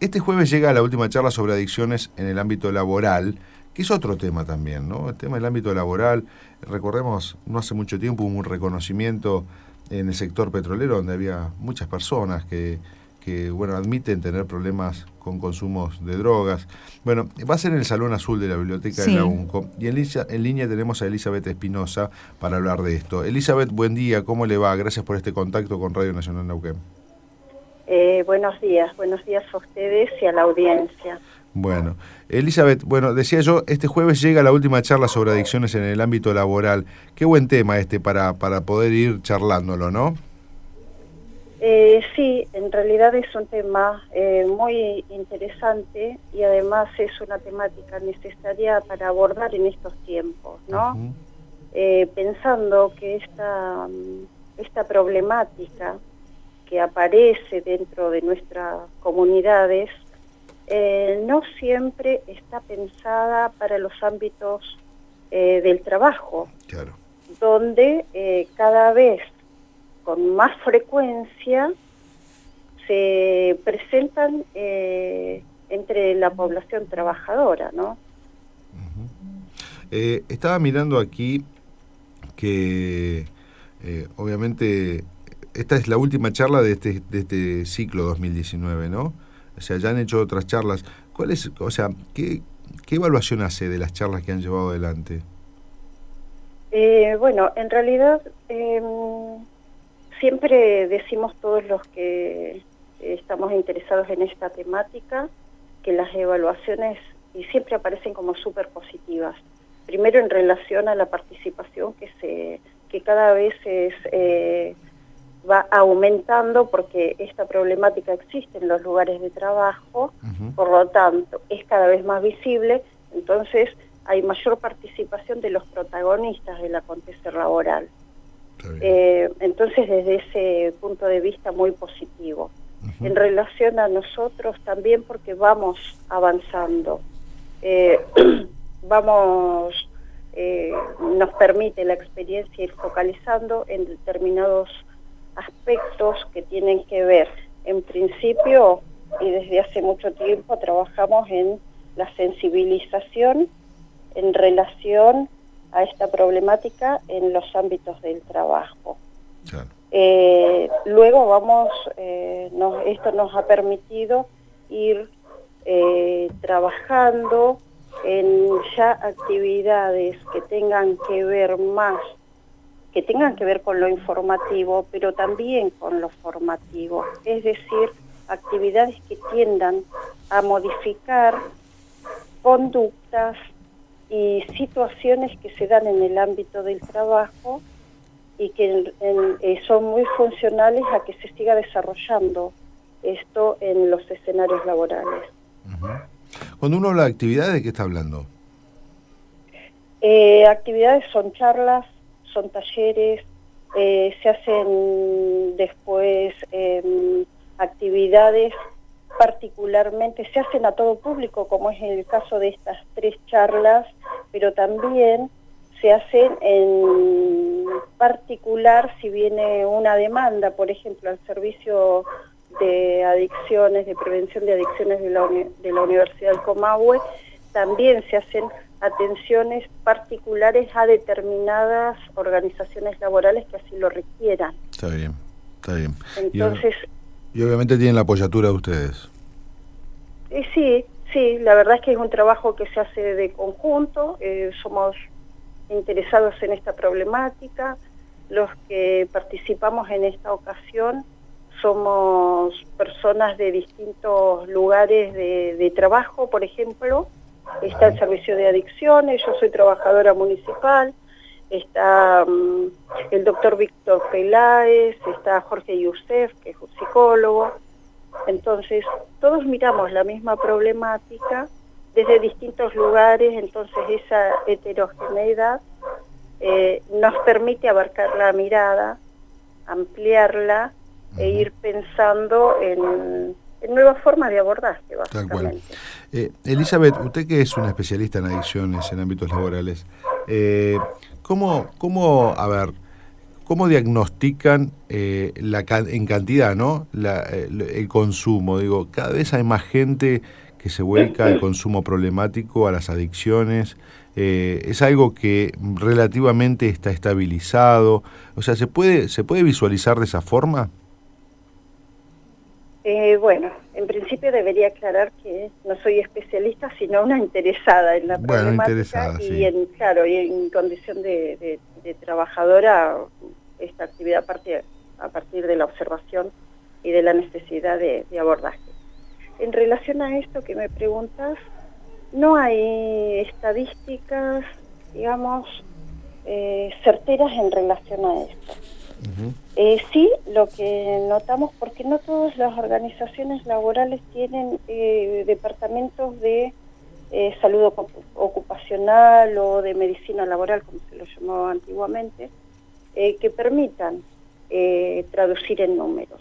este jueves llega la última charla sobre adicciones en el ámbito laboral, que es otro tema también, ¿no? El tema del ámbito laboral, recordemos, no hace mucho tiempo hubo un reconocimiento en el sector petrolero donde había muchas personas que bueno, admiten tener problemas con consumos de drogas. Bueno, va a ser en el Salón Azul de la Biblioteca de la Sí. UNCO, y en línea tenemos a Elizabeth Espinosa para hablar de esto. Elizabeth, buen día, ¿cómo le va? Gracias por este contacto con Radio Nacional Neuquén. Buenos días a ustedes y a la audiencia. Bueno, Elizabeth, bueno, decía yo, este jueves llega la última charla sobre adicciones en el ámbito laboral. Qué buen tema este para poder ir charlándolo, ¿no? Sí, en realidad es un tema muy interesante y además es una temática necesaria para abordar en estos tiempos, ¿no? Pensando que esta problemática que aparece dentro de nuestras comunidades no siempre está pensada para los ámbitos del trabajo, Claro. donde cada vez con más frecuencia se presentan entre la población trabajadora, ¿no? Estaba mirando aquí que obviamente esta es la última charla de este ciclo 2019, ¿no? O sea, ya han hecho otras charlas. ¿Cuál es, o sea, qué evaluación hace de las charlas que han llevado adelante? Bueno, en realidad siempre decimos todos los que estamos interesados en esta temática que las evaluaciones y siempre aparecen como súper positivas. Primero en relación a la participación que cada vez va aumentando porque esta problemática existe en los lugares de trabajo, por lo tanto es cada vez más visible, entonces hay mayor participación de los protagonistas del acontecer laboral. Entonces desde ese punto de vista muy positivo. En relación a nosotros también porque vamos avanzando, nos permite la experiencia ir focalizando en determinados aspectos que tienen que ver, en principio y desde hace mucho tiempo trabajamos en la sensibilización en relación a esta problemática en los ámbitos del trabajo. Claro. Luego esto nos ha permitido ir trabajando en ya actividades que tengan que ver con lo informativo, pero también con lo formativo, es decir, actividades que tiendan a modificar conductas y situaciones que se dan en el ámbito del trabajo y que son muy funcionales a que se siga desarrollando esto en los escenarios laborales. Cuando uno habla de actividades, ¿de qué está hablando? Actividades son charlas, son talleres, se hacen después actividades particularmente, se hacen a todo público, como es el caso de estas 3 charlas, pero también se hacen en particular si viene una demanda, por ejemplo, al servicio de adicciones, de prevención de adicciones de la Universidad del Comahue, también se hacen atenciones particulares a determinadas organizaciones laborales que así lo requieran. Está bien, está bien. Entonces, y obviamente tienen la apoyatura de ustedes. Sí, la verdad es que es un trabajo que se hace de conjunto, somos interesados en esta problemática, los que participamos en esta ocasión somos personas de distintos lugares de trabajo, por ejemplo, está el servicio de adicciones, yo soy trabajadora municipal, está el doctor Víctor Peláez, está Jorge Youssef, que es un psicólogo. Entonces, todos miramos la misma problemática desde distintos lugares, entonces esa heterogeneidad nos permite abarcar la mirada, ampliarla e ir pensando en nuevas formas de abordaje, básicamente. Tal cual. Elizabeth, usted que es una especialista en adicciones en ámbitos laborales, ¿cómo, a ver, ¿cómo diagnostican en cantidad, ¿no? El consumo? Digo, cada vez hay más gente que se vuelca al consumo problemático, a las adicciones. Es algo que relativamente está estabilizado. O sea, ¿se puede visualizar de esa forma? Bueno, en principio debería aclarar que no soy especialista, sino una interesada en la problemática interesada, y sí. y en condición de trabajadora, esta actividad parte a partir de la observación y de la necesidad de abordaje. En relación a esto que me preguntas, no hay estadísticas, digamos, certeras en relación a esto. Sí, lo que notamos, porque no todas las organizaciones laborales tienen departamentos de salud ocupacional o de medicina laboral, como se lo llamaba antiguamente, que permitan traducir en números.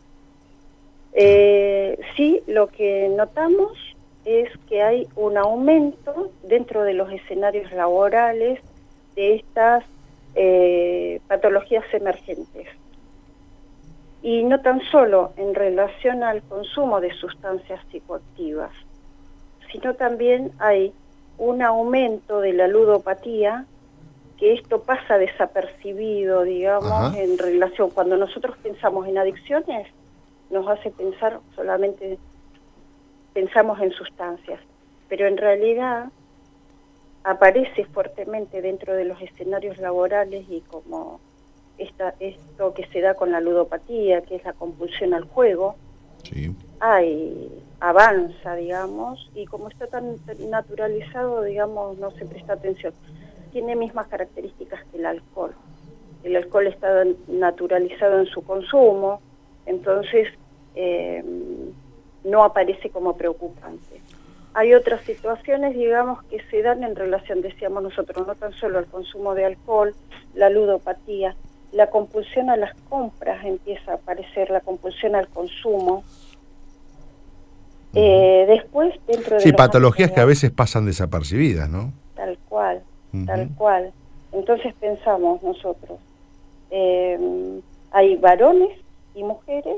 Sí, lo que notamos es que hay un aumento dentro de los escenarios laborales de estas patologías emergentes. Y no tan solo en relación al consumo de sustancias psicoactivas, sino también hay un aumento de la ludopatía, que esto pasa desapercibido, digamos, en relación, cuando nosotros pensamos en adicciones, nos hace pensar solamente, pensamos en sustancias, pero en realidad aparece fuertemente dentro de los escenarios laborales y como esto que se da con la ludopatía, que es la compulsión al juego, Sí. Avanza, digamos, y como está tan naturalizado, digamos, no se presta atención. Tiene mismas características que el alcohol. El alcohol está naturalizado en su consumo, entonces no aparece como preocupante. Hay otras situaciones, digamos, que se dan en relación, decíamos nosotros, no tan solo al consumo de alcohol, la ludopatía, la compulsión a las compras empieza a aparecer, la compulsión al consumo. Después, dentro de Sí, los patologías que a veces pasan desapercibidas, ¿no? Tal cual, tal cual. Entonces pensamos nosotros, hay varones y mujeres,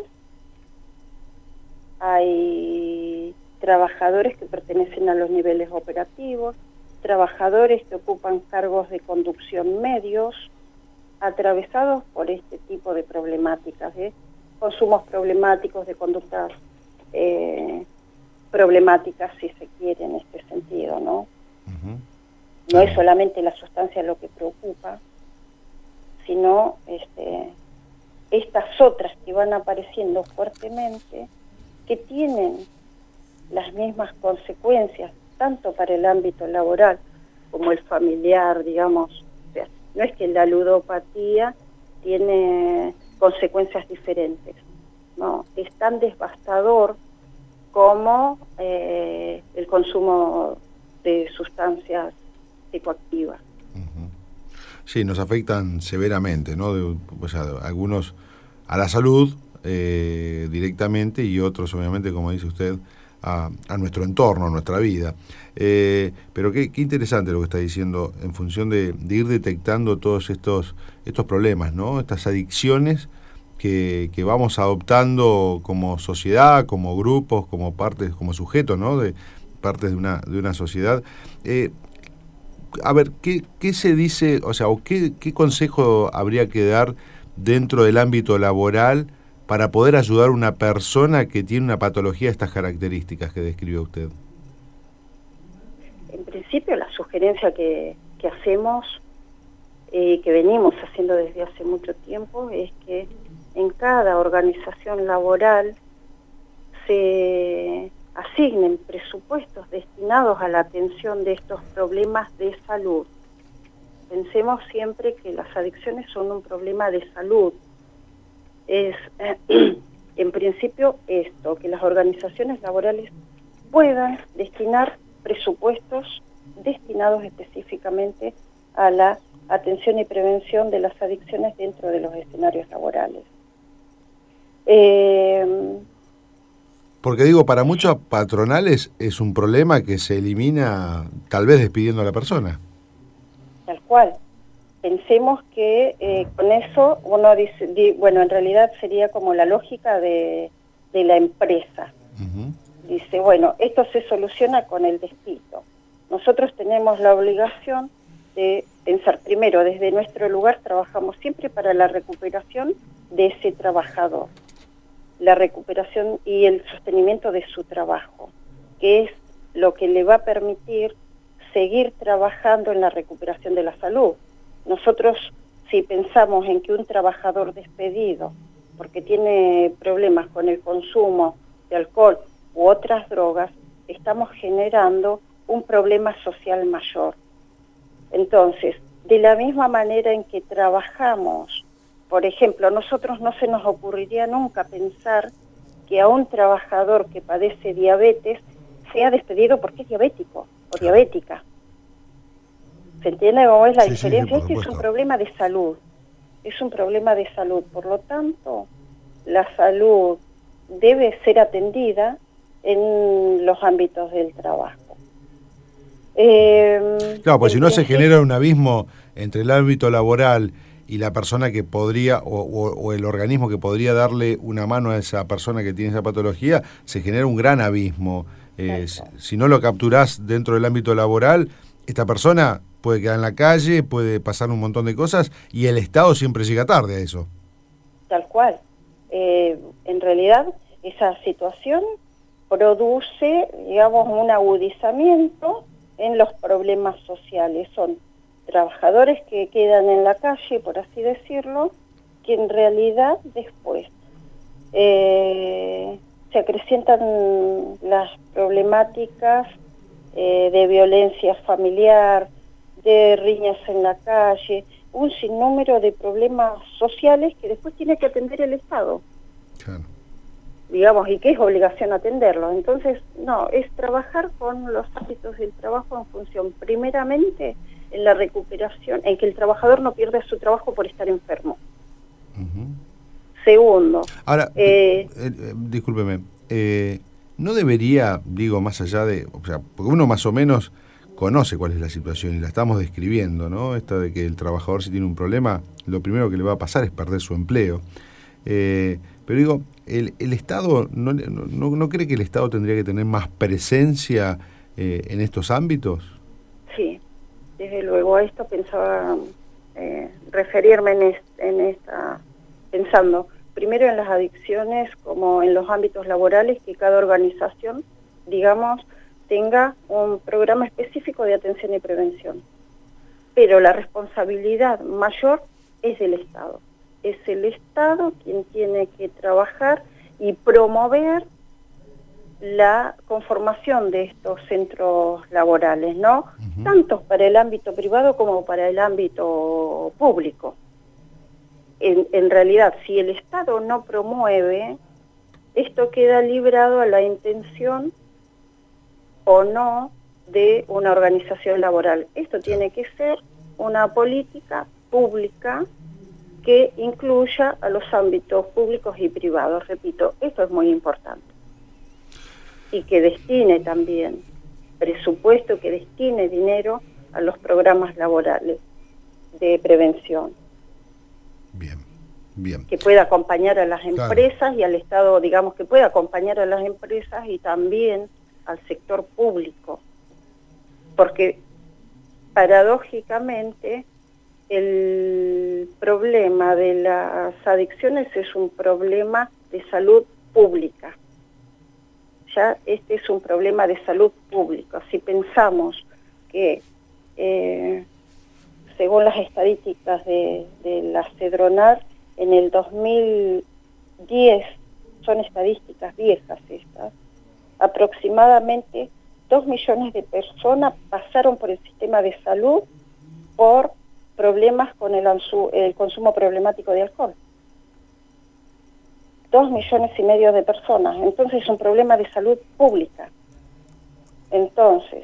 hay trabajadores que pertenecen a los niveles operativos, trabajadores que ocupan cargos de conducción medios, atravesados por este tipo de problemáticas, consumos problemáticos, de conductas problemáticas, si se quiere, en este sentido, ¿no? No es solamente la sustancia lo que preocupa, sino estas otras que van apareciendo fuertemente, que tienen las mismas consecuencias, tanto para el ámbito laboral como el familiar, digamos. O sea, no es que la ludopatía tiene consecuencias diferentes, no, es tan devastador como el consumo de sustancias psicoactivas. Sí, nos afectan severamente, ¿no? O sea, algunos a la salud directamente y otros, obviamente, como dice usted, a nuestro entorno, a nuestra vida. Pero qué interesante lo que está diciendo en función de ir detectando todos estos problemas, ¿no? Estas adicciones que vamos adoptando como sociedad, como grupos, como partes, como sujetos, ¿no? De partes de una sociedad. A ver, ¿qué se dice, o sea, o qué consejo habría que dar dentro del ámbito laboral para poder ayudar a una persona que tiene una patología de estas características que describió usted? En principio, la sugerencia que hacemos, que venimos haciendo desde hace mucho tiempo, es que en cada organización laboral se asignen presupuestos destinados a la atención de estos problemas de salud. Pensemos siempre que las adicciones son un problema de salud. Es, en principio, esto, que las organizaciones laborales puedan destinar presupuestos destinados específicamente a la atención y prevención de las adicciones dentro de los escenarios laborales. Porque digo, para muchos patronales es un problema que se elimina tal vez despidiendo a la persona. Tal cual. pensemos que con eso uno dice, bueno, en realidad sería como la lógica de la empresa. Dice, bueno, esto se soluciona con el despido. Nosotros tenemos la obligación de pensar primero, desde nuestro lugar trabajamos siempre para la recuperación de ese trabajador, la recuperación y el sostenimiento de su trabajo, que es lo que le va a permitir seguir trabajando en la recuperación de la salud. Nosotros, si pensamos en que un trabajador despedido, porque tiene problemas con el consumo de alcohol u otras drogas, estamos generando un problema social mayor. Entonces, de la misma manera en que trabajamos, por ejemplo, a nosotros no se nos ocurriría nunca pensar que a un trabajador que padece diabetes sea despedido porque es diabético o diabética. ¿Se entiende cómo es la diferencia? Este es un problema de salud, es un problema de salud. Por lo tanto, la salud debe ser atendida en los ámbitos del trabajo. Claro, pues si no se genera un abismo entre el ámbito laboral y la persona que podría, o el organismo que podría darle una mano a esa persona que tiene esa patología, se genera un gran abismo. Si no lo capturás dentro del ámbito laboral, esta persona puede quedar en la calle, puede pasar un montón de cosas, y el Estado siempre llega tarde a eso. Tal cual. En realidad, esa situación produce, digamos, un agudizamiento en los problemas sociales. Son trabajadores que quedan en la calle, por así decirlo, que en realidad después se acrecientan las problemáticas de violencia familiar, de riñas en la calle, un sinnúmero de problemas sociales que después tiene que atender el Estado. Claro. Digamos, y que es obligación atenderlo. Entonces, no, es trabajar con los ámbitos del trabajo en función, primeramente, en la recuperación, en que el trabajador no pierda su trabajo por estar enfermo. Segundo. Ahora, discúlpeme, no debería, digo, más allá de, o sea, porque uno más o menos conoce cuál es la situación y la estamos describiendo, ¿no? Esta de que el trabajador, si tiene un problema, lo primero que le va a pasar es perder su empleo. Pero digo, ¿el Estado no cree que el Estado tendría que tener más presencia en estos ámbitos? Sí, desde luego a esto pensaba referirme pensando primero en las adicciones como en los ámbitos laborales, que cada organización, digamos, tenga un programa específico de atención y prevención. Pero la responsabilidad mayor es del Estado. Es el Estado quien tiene que trabajar y promover la conformación de estos centros laborales, ¿no? Tanto para el ámbito privado como para el ámbito público. En realidad, si el Estado no promueve, esto queda librado a la intención o no de una organización laboral. Esto tiene que ser una política pública que incluya a los ámbitos públicos y privados. Repito, esto es muy importante. Y que destine también presupuesto, que destine dinero a los programas laborales de prevención. Bien, bien. Que pueda acompañar a las empresas y al Estado, digamos, que pueda acompañar a las empresas y también al sector público. Porque paradójicamente el problema de las adicciones es un problema de salud pública. Ya este es un problema de salud pública. Si pensamos que, según las estadísticas de la CEDRONAR, en el 2010, son estadísticas viejas estas, aproximadamente 2 millones de personas pasaron por el sistema de salud por problemas con el consumo problemático de alcohol. 2,5 millones de personas. Entonces es un problema de salud pública. Entonces,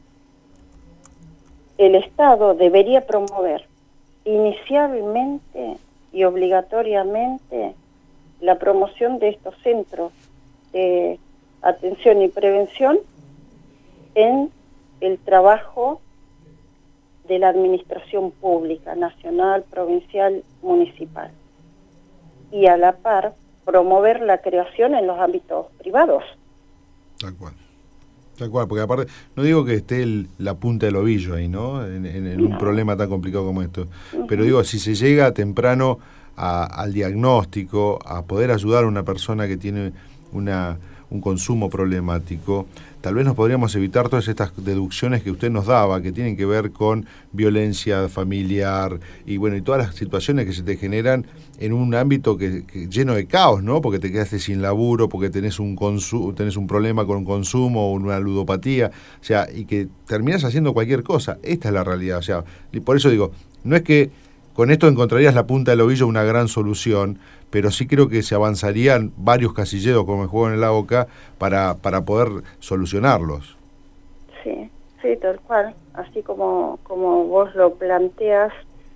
el Estado debería promover inicialmente y obligatoriamente la promoción de estos centros de atención y prevención en el trabajo de la administración pública, nacional, provincial, municipal. Y a la par, promover la creación en los ámbitos privados. Tal cual, porque aparte, no digo que esté la punta del ovillo ahí, ¿no? En un problema tan complicado como esto. Pero digo, si se llega temprano al diagnóstico, a poder ayudar a una persona que tiene un consumo problemático, tal vez nos podríamos evitar todas estas deducciones que usted nos daba, que tienen que ver con violencia familiar y bueno, y todas las situaciones que se te generan en un ámbito que lleno de caos, ¿no? Porque te quedaste sin laburo, porque tenés un problema con un consumo o una ludopatía, o sea, y que terminás haciendo cualquier cosa. Esta es la realidad, o sea, y por eso digo, no es que con esto encontrarías la punta del ovillo una gran solución, pero sí creo que se avanzarían varios casilleros, como el juego en el AOCA, para poder solucionarlos. Sí, tal cual. Así como vos lo planteas,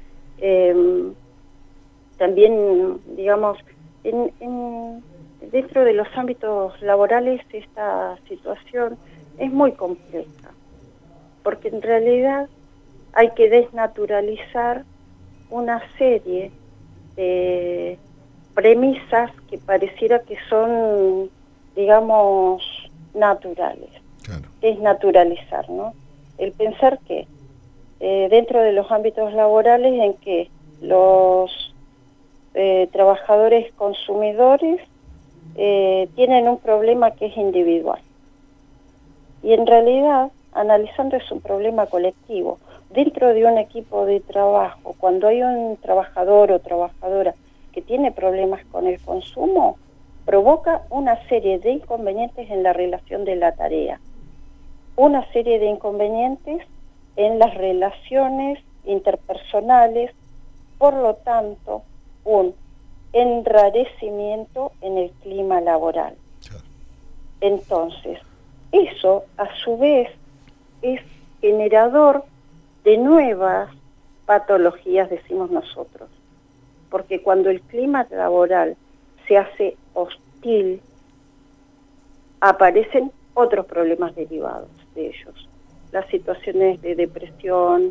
también, digamos, dentro de los ámbitos laborales esta situación es muy compleja, porque en realidad hay que desnaturalizar una serie de premisas que pareciera que son, digamos, naturales. Claro. Es naturalizar, ¿no? El pensar que dentro de los ámbitos laborales en que los trabajadores consumidores tienen un problema que es individual. Y en realidad, analizando, es un problema colectivo. Dentro de un equipo de trabajo, cuando hay un trabajador o trabajadora que tiene problemas con el consumo, provoca una serie de inconvenientes en la relación de la tarea, una serie de inconvenientes en las relaciones interpersonales, por lo tanto, un enrarecimiento en el clima laboral. Entonces, eso a su vez es generador de nuevas patologías, decimos nosotros, porque cuando el clima laboral se hace hostil, aparecen otros problemas derivados de ellos, las situaciones de depresión,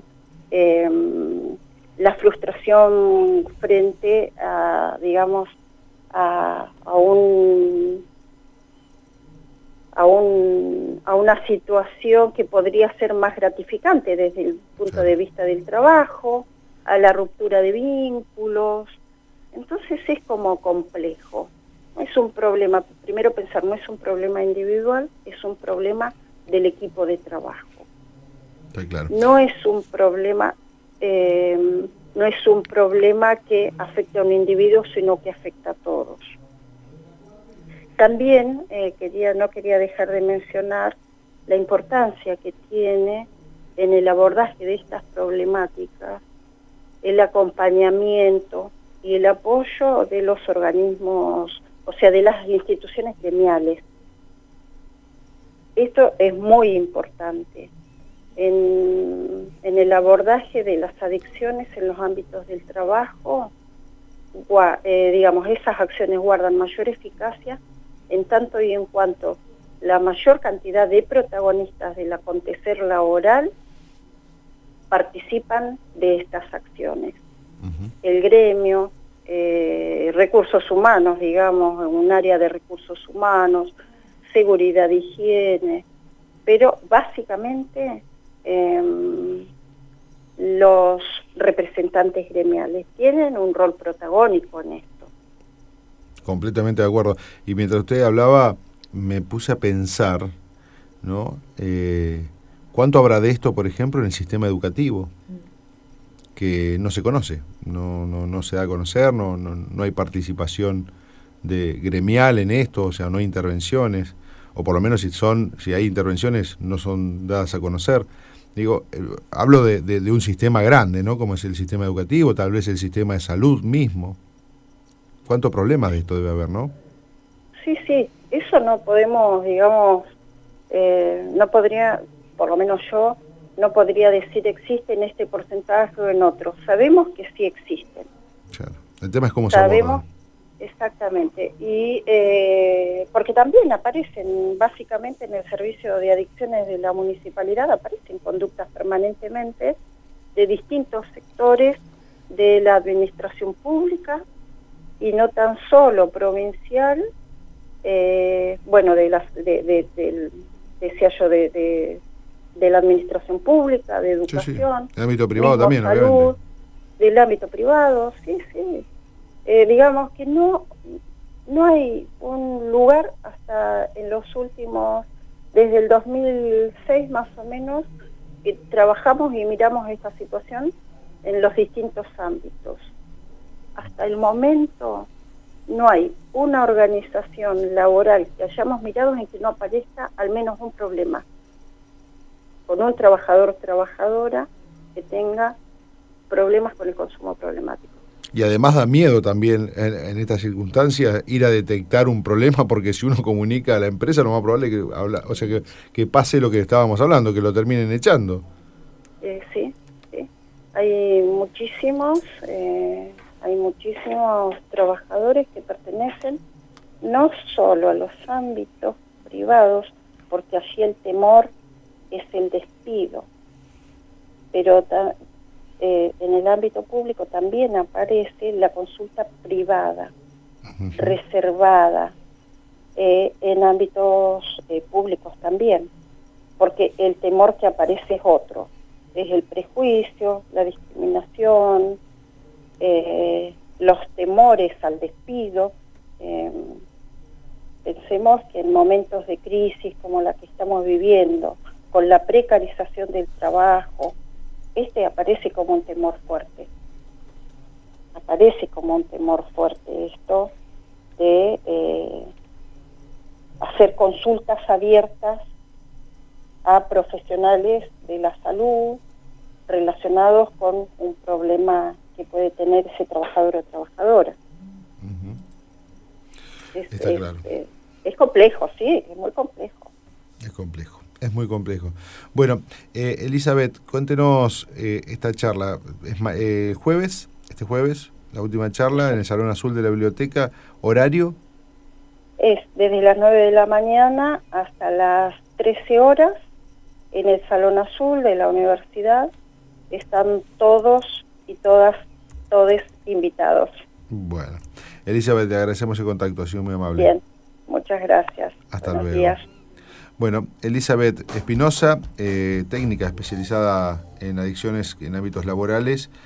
la frustración frente a, digamos, a una situación que podría ser más gratificante desde el punto de vista del trabajo, a la ruptura de vínculos. Entonces es como complejo. No es un problema, primero pensar, no es un problema individual, es un problema del equipo de trabajo. Está claro. No es un problema que afecte a un individuo, sino que afecta a todos. También no quería dejar de mencionar la importancia que tiene en el abordaje de estas problemáticas el acompañamiento y el apoyo de los organismos, o sea, de las instituciones gremiales. Esto es muy importante en el abordaje de las adicciones en los ámbitos del trabajo. Digamos, esas acciones guardan mayor eficacia en tanto y en cuanto la mayor cantidad de protagonistas del acontecer laboral participan de estas acciones. El gremio, recursos humanos, digamos, un área de recursos humanos, seguridad, higiene, pero básicamente los representantes gremiales tienen un rol protagónico en esto. Completamente de acuerdo. Y mientras usted hablaba, me puse a pensar, ¿no? ¿Cuánto habrá de esto, por ejemplo, en el sistema educativo? Que no se conoce, no se da a conocer, no hay participación gremial en esto, o sea, no hay intervenciones, o por lo menos si hay intervenciones, no son dadas a conocer. Digo, hablo de un sistema grande, ¿no? Como es el sistema educativo, tal vez el sistema de salud mismo. ¿Cuántos problemas de esto debe haber, no? Sí, eso no podemos, digamos, no podría, por lo menos yo, no podría decir existen este porcentaje o en otro. Sabemos que sí existen. Claro. El tema es cómo se abordan. Exactamente. Y porque también aparecen, básicamente en el servicio de adicciones de la municipalidad, aparecen conductas permanentemente de distintos sectores de la administración pública y no tan solo provincial, bueno, decía yo, de la administración pública, de educación, sí. El ámbito privado también, salud, obviamente. Del ámbito privado, sí. Digamos que no hay un lugar hasta en los últimos, desde el 2006 más o menos, que trabajamos y miramos esta situación en los distintos ámbitos. Hasta el momento no hay una organización laboral que hayamos mirado en que no aparezca al menos un problema con un trabajador o trabajadora que tenga problemas con el consumo problemático. Y además da miedo también en estas circunstancias ir a detectar un problema, porque si uno comunica a la empresa, lo más probable es que pase lo que estábamos hablando, que lo terminen echando. Sí. Hay muchísimos trabajadores que pertenecen no solo a los ámbitos privados, porque allí el temor es el despido, pero en el ámbito público también aparece la consulta privada, reservada, en ámbitos públicos también, porque el temor que aparece es otro, es el prejuicio, la discriminación, los temores al despido. Pensemos que en momentos de crisis como la que estamos viviendo, con la precarización del trabajo, aparece como un temor fuerte. Aparece como un temor fuerte esto de hacer consultas abiertas a profesionales de la salud relacionados con un problema que puede tener ese trabajador o trabajadora. Está claro. Es complejo, sí, es muy complejo. Es muy complejo. Bueno, Elizabeth, cuéntenos esta charla. Es este jueves, la última charla en el Salón Azul de la Biblioteca. ¿Horario? Es desde las 9 de la mañana hasta las 13 horas en el Salón Azul de la universidad. Están todos y todos invitados. Bueno, Elizabeth, te agradecemos el contacto, ha sido muy amable. Bien, muchas gracias. Hasta Buenos luego. días. Bueno, Elizabeth Espinosa, técnica especializada en adicciones en ámbitos laborales,